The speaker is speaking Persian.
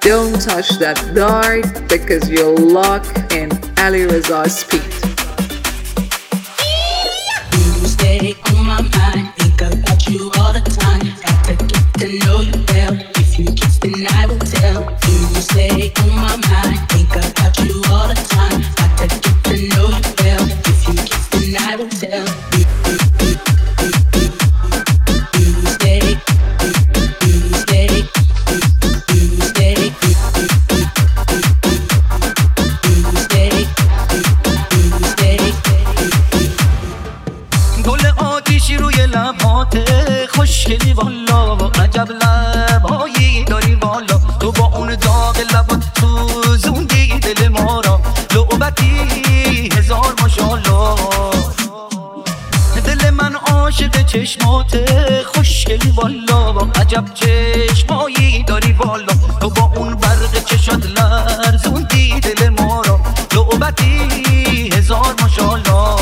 Don't touch that dart because you'll lock in Ali Reza's speed. You stay on my mind, think about you all the time. Got to get to know you well. If you kiss, then I will tell. You stay on my mind, think about you all the time. Got to get to know you well. If you kiss, then I will tell. خوشگلی والا عجب لبهایی داری والا تو با اون داغ لبات سوزوندی دل ما را لعبتی هزار ماشالله دل من عاشق چشمات خوشگلی والا عجب چشمایی داری والا تو با اون برق چشات لرزوندی دل ما را لعبتی هزار ماشالله